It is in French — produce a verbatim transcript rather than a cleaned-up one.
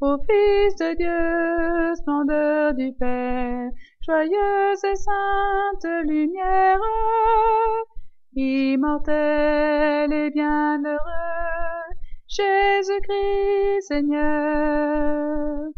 Ô Fils de Dieu, splendeur du Père, joyeuse et sainte lumière, immortel et bienheureux, Jésus-Christ Seigneur.